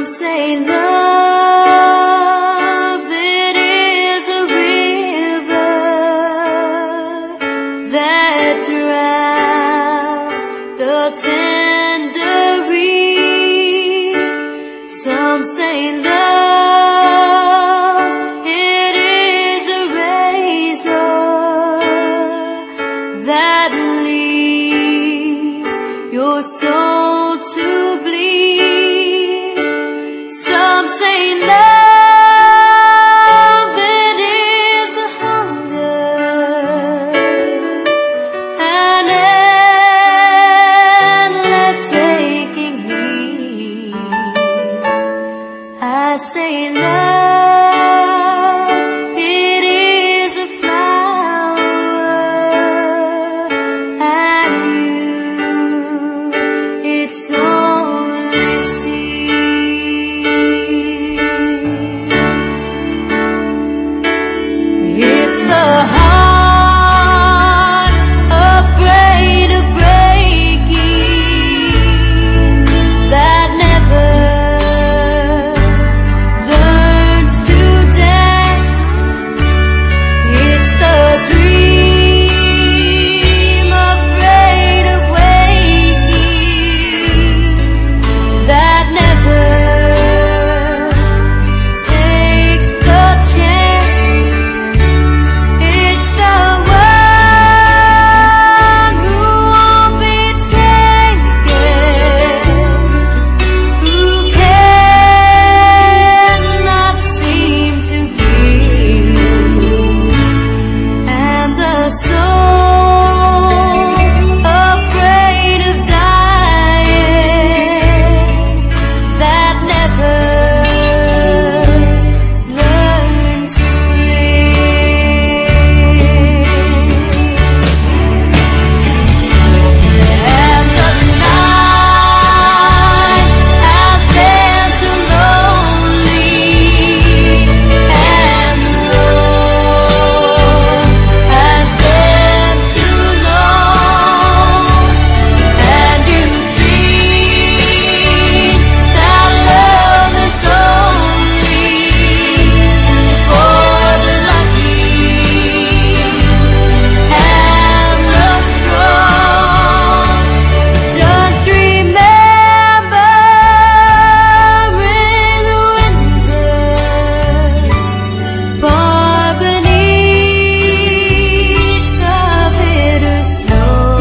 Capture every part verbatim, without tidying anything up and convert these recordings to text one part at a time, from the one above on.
Some say love, it is a river that drowns the tender reed. Some say love, it is a razor that leaves your soul to bleed. Some say love, it is a hunger, an endless aching need. I say love, it is a flower, and you, it's only seed. It's the heart afraid of breaking that never learns to dance. It's the dream afraid of waking that never takes the chance. It's the one who won't be taken, who cannot seem to give, and the soul afraid of dying that never learns to live. And the night has been too lonely, and the road has been too long, and you think that love is only for the lucky and the strong. Just remember in the winter, far beneath the bitter snow,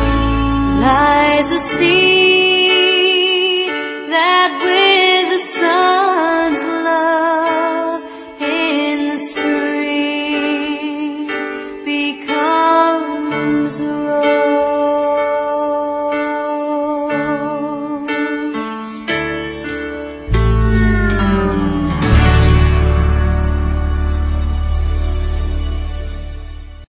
lies a seed that with the sun